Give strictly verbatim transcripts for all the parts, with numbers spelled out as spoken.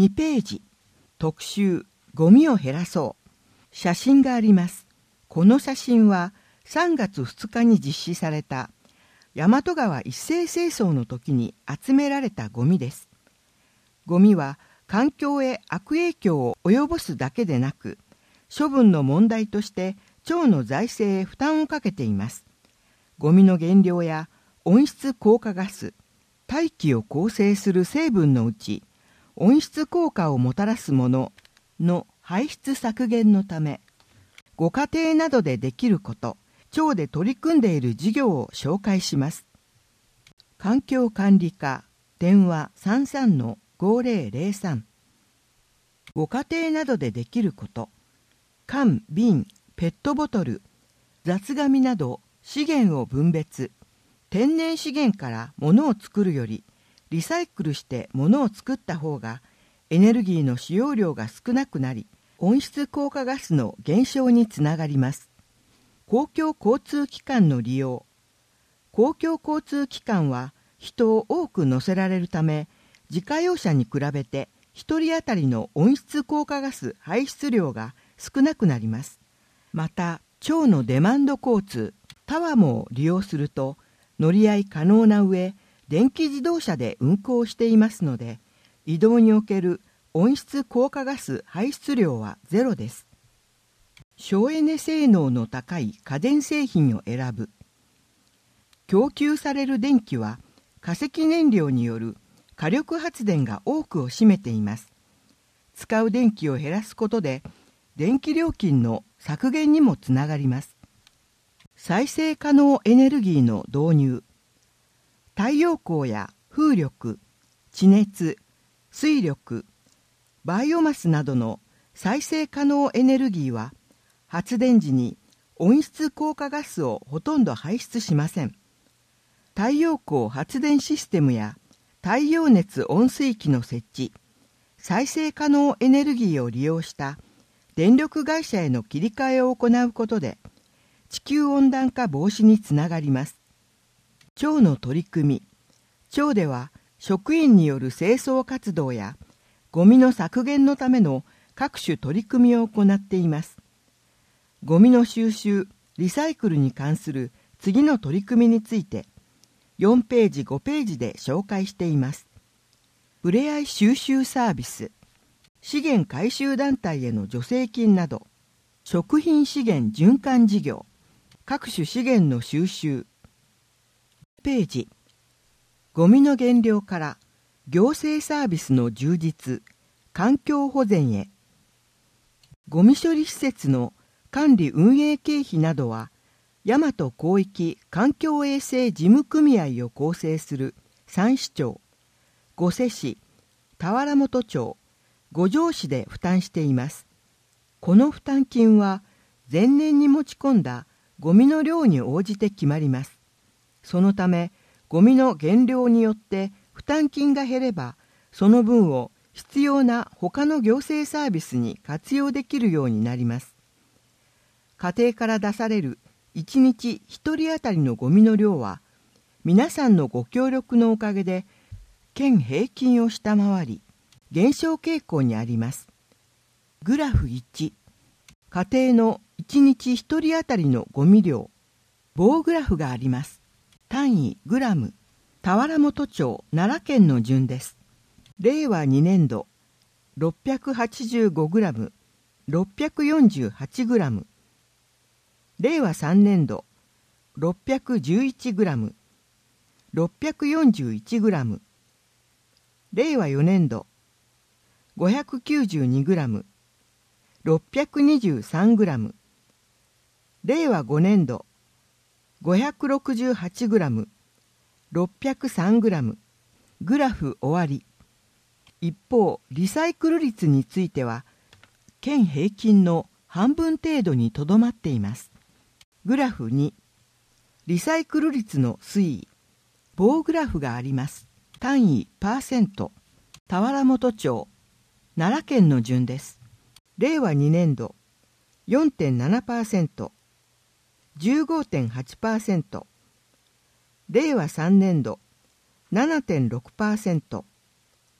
にページ、特集、ゴミを減らそう。写真があります。この写真はさんがつふつかに実施された大和川一斉清掃の時に集められたゴミです。ゴミは環境へ悪影響を及ぼすだけでなく、処分の問題として町の財政へ負担をかけています。ゴミの原料や温室効果ガス、大気を構成する成分のうち、温室効果をもたらすものの排出削減のため、ご家庭などでできること、町で取り組んでいる事業を紹介します。環境管理課、電話 さんさんのごぜろぜろさん。ご家庭などでできること、缶、瓶、ペットボトル、雑紙など資源を分別、天然資源から物を作るより、リサイクルして物を作った方が、エネルギーの使用量が少なくなり、温室効果ガスの減少につながります。公共交通機関の利用。公共交通機関は人を多く乗せられるため、自家用車に比べてひとり当たりの温室効果ガス排出量が少なくなります。また、町のデマンド交通、タワモを利用すると、乗り合い可能な上、電気自動車で運行していますので、移動における温室効果ガス排出量はゼロです。省エネ性能の高い家電製品を選ぶ。供給される電気は化石燃料による火力発電が多くを占めています。使う電気を減らすことで、電気料金の削減にもつながります。再生可能エネルギーの導入。太陽光や風力、地熱、水力、バイオマスなどの再生可能エネルギーは、発電時に温室効果ガスをほとんど排出しません。太陽光発電システムや太陽熱温水器の設置、再生可能エネルギーを利用した電力会社への切り替えを行うことで、地球温暖化防止につながります。町の取り組み。町では職員による清掃活動やゴミの削減のための各種取り組みを行っています。ゴミの収集、リサイクルに関する次の取り組みについて、よんページ、ごページで紹介しています。ふれあい収集サービス、資源回収団体への助成金など、食品資源循環事業、各種資源の収集。ページ、ゴミの減量から行政サービスの充実、環境保全へ。ゴミ処理施設の管理運営経費などは、大和広域環境衛生事務組合を構成する三市町、御所市、田原本町、五条市で負担しています。この負担金は、前年に持ち込んだゴミの量に応じて決まります。そのため、ゴミの減量によって負担金が減れば、その分を必要な他の行政サービスに活用できるようになります。家庭から出されるいちにちひとり当たりのゴミの量は、皆さんのご協力のおかげで、県平均を下回り、減少傾向にあります。グラフいち、家庭のいちにちひとり当たりのゴミ量、棒グラフがあります。単位グラム、田原本町、奈良県の順です。れいわにねんど、ろっぴゃくはちじゅうごグラム、ろっぴゃくよんじゅうはちグラム。れいわさんねんど、ろっぴゃくじゅういちグラム、ろっぴゃくよんじゅういちグラム。れいわよねんど、ごひゃくきゅうじゅうにグラム、ろっぴゃくにじゅうさんグラム。れいわごねんど、ごひゃくろくじゅうはちグラム、ろっぴゃくさんグラム。グラフ終わり。一方、リサイクル率については、県平均の半分程度にとどまっています。グラフに、リサイクル率の推移、棒グラフがあります。単位パーセント、田原本町、奈良県の順です。れいわにねんど、よんてんななパーセント、じゅうごてんはちパーセント、れいわさんねんど、ななてんろくパーセント、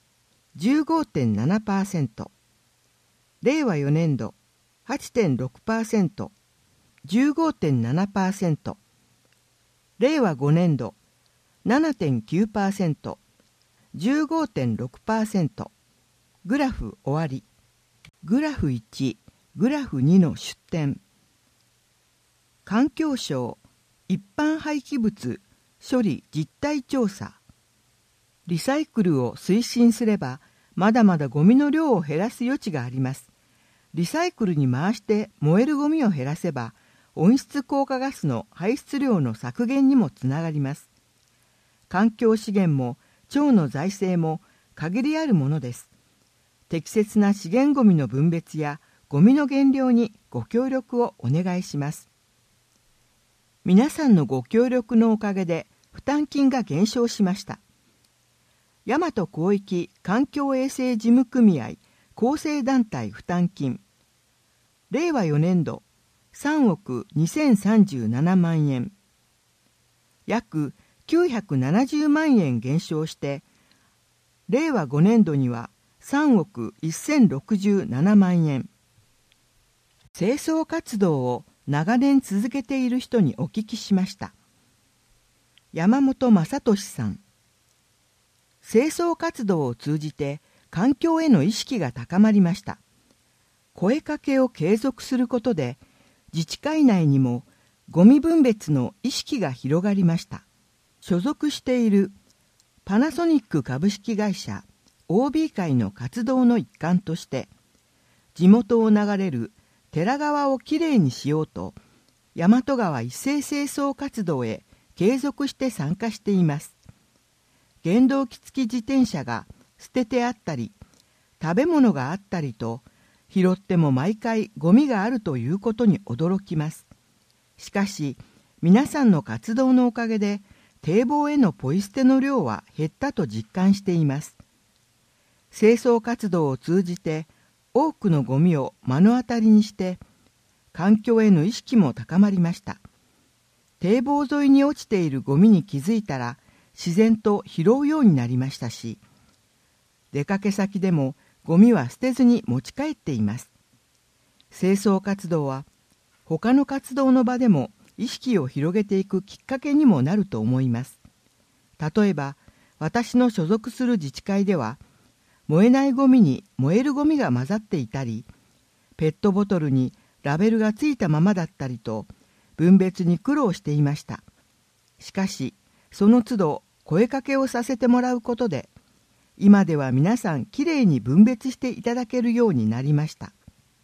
じゅうごてんななパーセント、れいわよねんど はちてんろくパーセント、じゅうごてんななパーセント、れいわごねんど ななてんきゅうパーセント、じゅうごてんろくパーセント。グラフ終わり。グラフいち、グラフにの出典。環境省一般廃棄物処理実態調査。リサイクルを推進すれば、まだまだゴミの量を減らす余地があります。リサイクルに回して燃えるゴミを減らせば、温室効果ガスの排出量の削減にもつながります。環境資源も町の財政も限りあるものです。適切な資源ゴミの分別やゴミの減量にご協力をお願いします。皆さんのご協力のおかげで負担金が減少しました。大和広域環境衛生事務組合構成団体負担金、れいわよねんどさんおくにせんさんじゅうななまんえん、約きゅうひゃくななじゅうまんえん減少して、れいわごねんどにはさんおくせんろくじゅうななまんえん。清掃活動を長年続けている人にお聞きしました。山本正俊さん。清掃活動を通じて環境への意識が高まりました。声かけを継続することで、自治会内にもゴミ分別の意識が広がりました。所属しているパナソニック株式会社 オービー 会の活動の一環として、地元を流れる寺川をきれいにしようと、大和川一斉清掃活動へ継続して参加しています。原動機付き自転車が捨ててあったり、食べ物があったりと、拾っても毎回ゴミがあるということに驚きます。しかし、皆さんの活動のおかげで、堤防へのポイ捨ての量は減ったと実感しています。清掃活動を通じて、多くのゴミを目の当たりにして、環境への意識も高まりました。堤防沿いに落ちているゴミに気づいたら、自然と拾うようになりましたし、出かけ先でもゴミは捨てずに持ち帰っています。清掃活動は他の活動の場でも意識を広げていくきっかけにもなると思います。例えば、私の所属する自治会では、燃えないゴミに燃えるゴミが混ざっていたり、ペットボトルにラベルがついたままだったりと、分別に苦労していました。しかし、その都度声かけをさせてもらうことで、今では皆さんきれいに分別していただけるようになりました。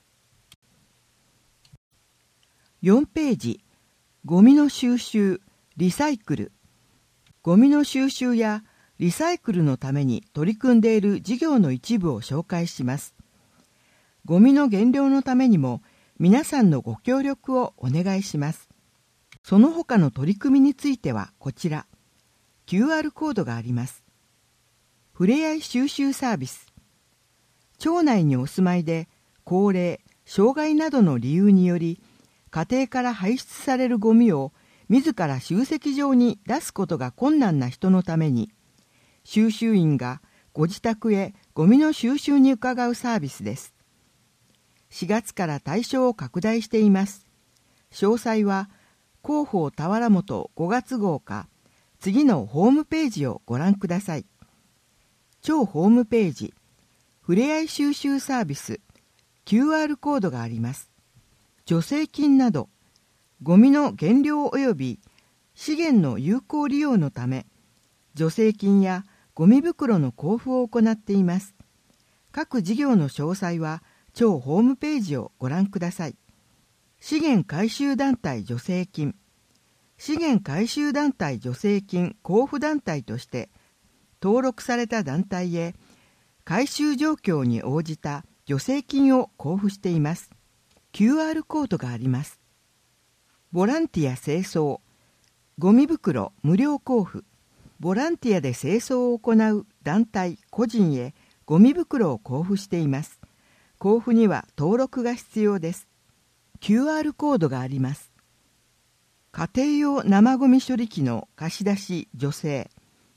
よんページ、ゴミの収集、リサイクル。ゴミの収集やリサイクルのために取り組んでいる事業の一部を紹介します。ゴミの減量のためにも皆さんのご協力をお願いします。その他の取り組みについてはこちら、キューアール コードがあります。ふれあい収集サービス。町内にお住まいで高齢、障害などの理由により、家庭から排出されるゴミを自ら集積場に出すことが困難な人のために、収集員がご自宅へゴミの収集に伺うサービスです。しがつから対象を拡大しています。詳細は広報田原本ごがつ号か、次のホームページをご覧ください。超ホームページ、ふれあい収集サービス、キューアール コードがあります。助成金など、ゴミの減量及び資源の有効利用のため、助成金やゴミ袋の交付を行っています。各事業の詳細は、超ホームページをご覧ください。資源回収団体助成金。資源回収団体助成金交付団体として登録された団体へ回収状況に応じた助成金を交付しています。キューアール コードがあります。ボランティア清掃、ゴミ袋無料交付。ボランティアで清掃を行う団体、個人へゴミ袋を交付しています。交付には登録が必要です。キューアール コードがあります。家庭用生ゴミ処理機の貸し出し助成。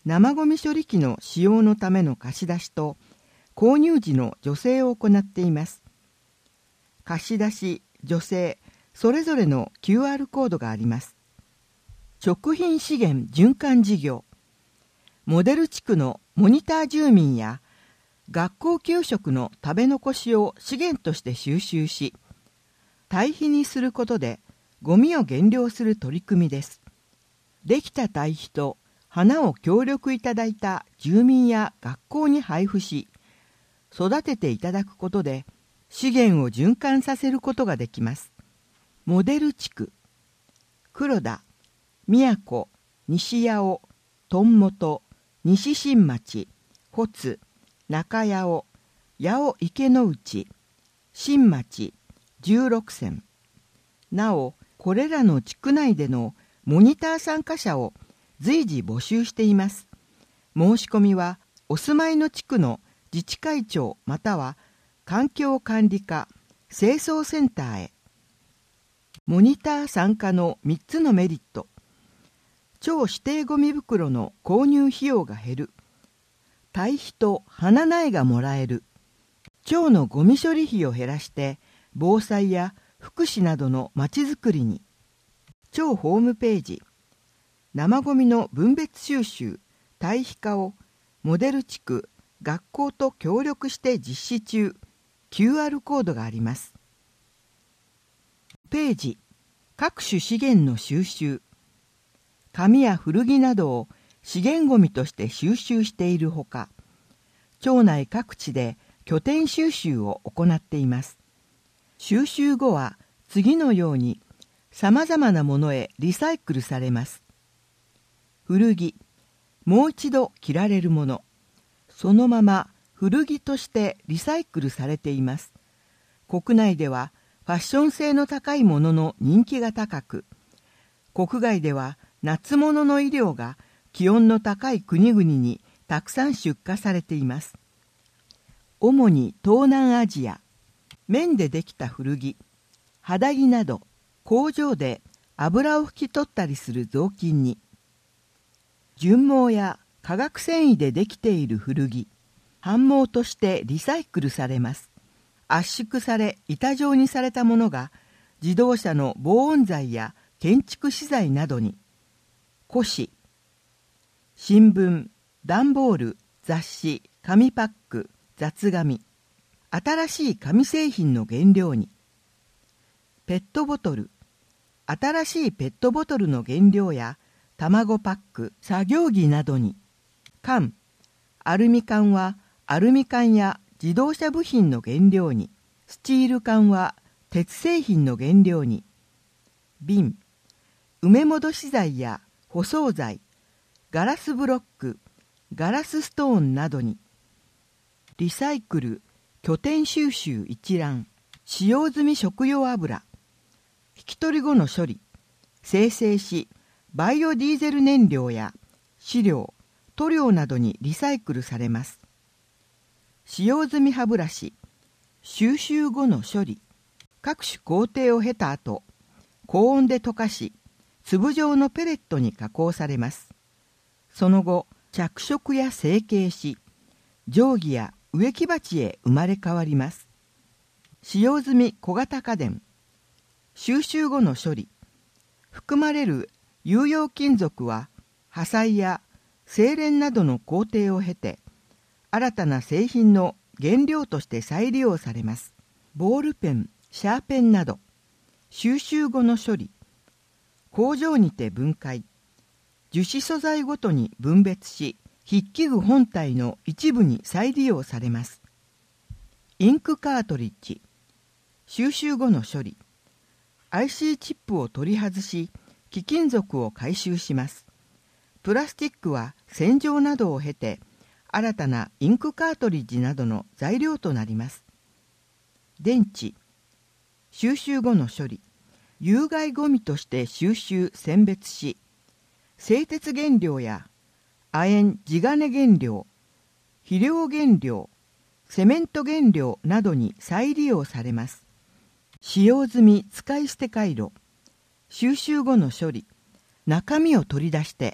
生ごみ処理機の使用のための貸し出しと購入時の助成を行っています。貸し出し、助成、それぞれの キューアール コードがあります。食品資源循環事業。モデル地区のモニター住民や学校給食の食べ残しを資源として収集し、堆肥にすることでゴミを減量する取り組みです。できた堆肥と花を協力いただいた住民や学校に配布し、育てていただくことで資源を循環させることができます。モデル地区、黒田、宮古、西八尾、富本、西新町、保津、中八尾、八尾池之内、新町、十六選。なお、これらの地区内でのモニター参加者を随時募集しています。申し込みはお住まいの地区の自治会長または環境管理課、清掃センターへ。モニター参加のみっつのメリット。町指定ゴミ袋の購入費用が減る。堆肥と花苗がもらえる。町のゴミ処理費を減らして防災や福祉などのまちづくりに。町ホームページ。生ゴミの分別収集、堆肥化をモデル地区、学校と協力して実施中。キューアール コードがあります。ページ。各種資源の収集。紙や古着などを資源ごみとして収集しているほか、町内各地で拠点収集を行っています。収集後は次のようにさまざまなものへリサイクルされます。古着、もう一度着られるもの、そのまま古着としてリサイクルされています。国内ではファッション性の高いものの人気が高く、国外では夏物の衣料が気温の高い国々にたくさん出荷されています。主に東南アジア、綿でできた古着、肌着など工場で油を拭き取ったりする雑巾に、純毛や化学繊維でできている古着、反毛としてリサイクルされます。圧縮され板状にされたものが自動車の防音材や建築資材などに、古紙、新聞、段ボール、雑誌、紙パック、雑紙、新しい紙製品の原料に、ペットボトル、新しいペットボトルの原料や卵パック、作業着などに、缶、アルミ缶はアルミ缶や自動車部品の原料に、スチール缶は鉄製品の原料に、瓶、埋め戻し剤や舗装材、ガラスブロック、ガラスストーンなどに、リサイクル、拠点収集一覧、使用済み食用油、引き取り後の処理、精製し、バイオディーゼル燃料や飼料、塗料などにリサイクルされます。使用済み歯ブラシ、収集後の処理、各種工程を経た後、高温で溶かし、粒状のペレットに加工されます。その後、着色や成形し、定規や植木鉢へ生まれ変わります。使用済み小型家電、収集後の処理、含まれる有用金属は破砕や精錬などの工程を経て、新たな製品の原料として再利用されます。ボールペン、シャーペンなど、収集後の処理、工場にて分解、樹脂素材ごとに分別し、筆記具本体の一部に再利用されます。インクカートリッジ、収集後の処理、アイシー チップを取り外し、貴金属を回収します。プラスチックは洗浄などを経て、新たなインクカートリッジなどの材料となります。電池、収集後の処理、有害ゴミとして収集・選別し、製鉄原料や亜鉛地金原料、肥料原料、セメント原料などに再利用されます。使用済み使い捨て回路、収集後の処理、中身を取り出して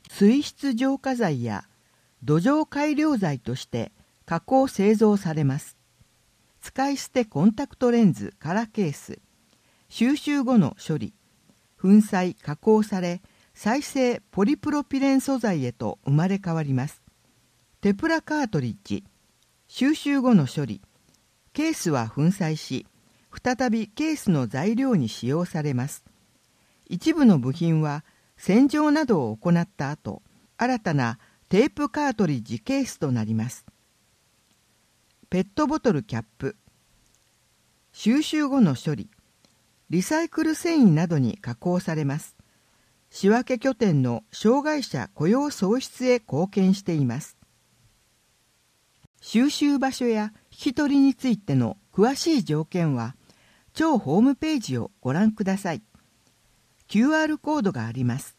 水質浄化剤や土壌改良剤として加工製造されます。使い捨てコンタクトレンズカラーケース、収集後の処理、粉砕加工され再生ポリプロピレン素材へと生まれ変わります。テプラカートリッジ、収集後の処理、ケースは粉砕し再びケースの材料に使用されます。一部の部品は洗浄などを行った後、新たなテープカートリッジケースとなります。ペットボトルキャップ、収集後の処理、リサイクル繊維などに加工されます。仕分け拠点の障害者雇用創出へ貢献しています。収集場所や引き取りについての詳しい条件は、庁ホームページをご覧ください。キューアール コードがあります。